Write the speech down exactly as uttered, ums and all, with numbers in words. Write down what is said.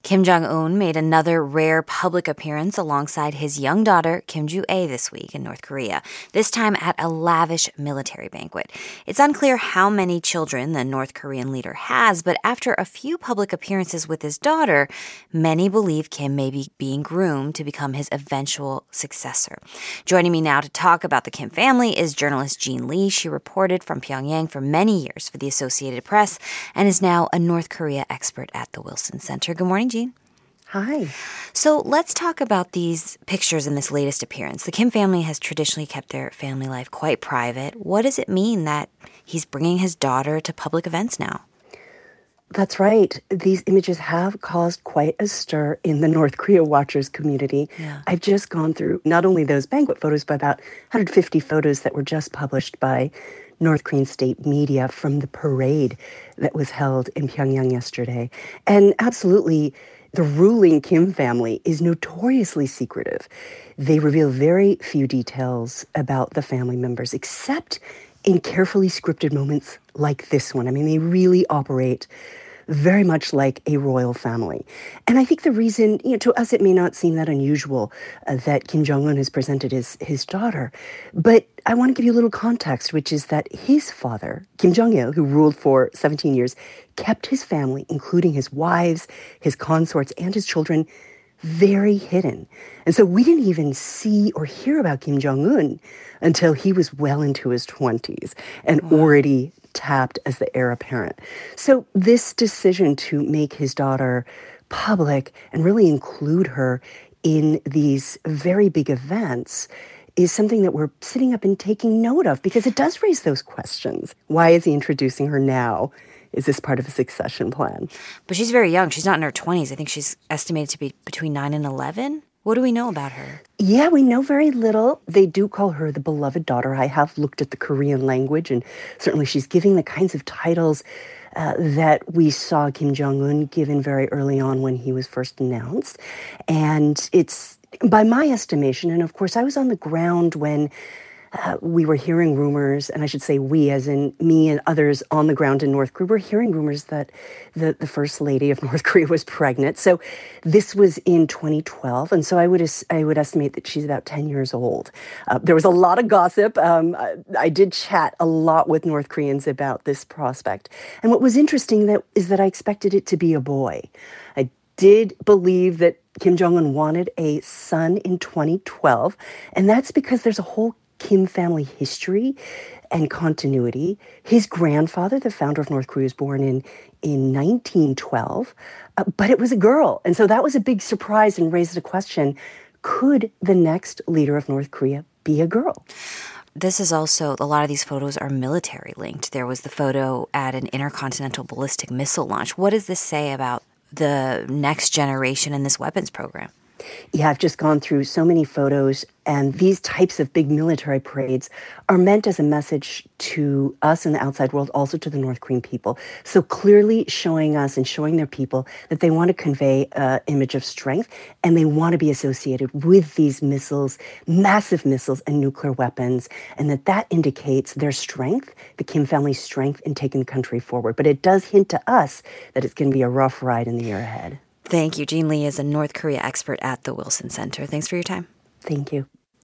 Kim Jong-un made another rare public appearance alongside his young daughter, Kim Ju-ae, this week in North Korea, this time at a lavish military banquet. It's unclear how many children the North Korean leader has, but after a few public appearances with his daughter, many believe Kim may be being groomed to become his eventual successor. Joining me now to talk about the Kim family is journalist Jean Lee. She reported from Pyongyang for many years for the Associated Press and is now a North Korea expert at the Wilson Center. Good morning, Jean. Hi. So let's talk about these pictures in this latest appearance. The Kim family has traditionally kept their family life quite private. What does it mean that he's bringing his daughter to public events now? That's right. These images have caused quite a stir in the North Korea watchers community. Yeah. I've just gone through not only those banquet photos, but about one hundred fifty photos that were just published by North Korean state media from the parade that was held in Pyongyang yesterday. And absolutely, the ruling Kim family is notoriously secretive. They reveal very few details about the family members, except in carefully scripted moments like this one. I mean, they really operate very much like a royal family. And I think the reason, you know, to us it may not seem that unusual uh, that Kim Jong-un has presented his, his daughter, but I want to give you a little context, which is that his father, Kim Jong-il, who ruled for seventeen years, kept his family, including his wives, his consorts, and his children, very hidden. And so we didn't even see or hear about Kim Jong-un until he was well into his twenties and wow. already tapped as the heir apparent. So this decision to make his daughter public and really include her in these very big events is something that we're sitting up and taking note of because it does raise those questions. Why is he introducing her now? Is this part of a succession plan? But she's very young. She's not in her twenties. I think she's estimated to be between nine and eleven. What do we know about her? Yeah, we know very little. They do call her the beloved daughter. I have looked at the Korean language, and certainly she's giving the kinds of titles uh, that we saw Kim Jong-un given very early on when he was first announced. And it's, by my estimation, and of course I was on the ground when Uh, we were hearing rumors, and I should say we, as in me and others on the ground in North Korea, were hearing rumors that the, the First Lady of North Korea was pregnant. So this was in twenty twelve, and so I would I would estimate that she's about ten years old. Uh, there was a lot of gossip. Um, I, I did chat a lot with North Koreans about this prospect. And what was interesting that is that I expected it to be a boy. I did believe that Kim Jong-un wanted a son in twenty twelve, and that's because there's a whole Kim family history and continuity. His grandfather, the founder of North Korea, was born in, in nineteen twelve, uh, but it was a girl. And so that was a big surprise and raised the question, could the next leader of North Korea be a girl? This is also, a lot of these photos are military linked. There was the photo at an intercontinental ballistic missile launch. What does this say about the next generation in this weapons program? Yeah, I've just gone through so many photos, and these types of big military parades are meant as a message to us in the outside world, also to the North Korean people. So clearly showing us and showing their people that they want to convey an image of strength, and they want to be associated with these missiles, massive missiles and nuclear weapons, and that that indicates their strength, the Kim family's strength in taking the country forward. But it does hint to us that it's going to be a rough ride in the year ahead. Thank you. Jean Lee is a North Korea expert at the Wilson Center. Thanks for your time. Thank you.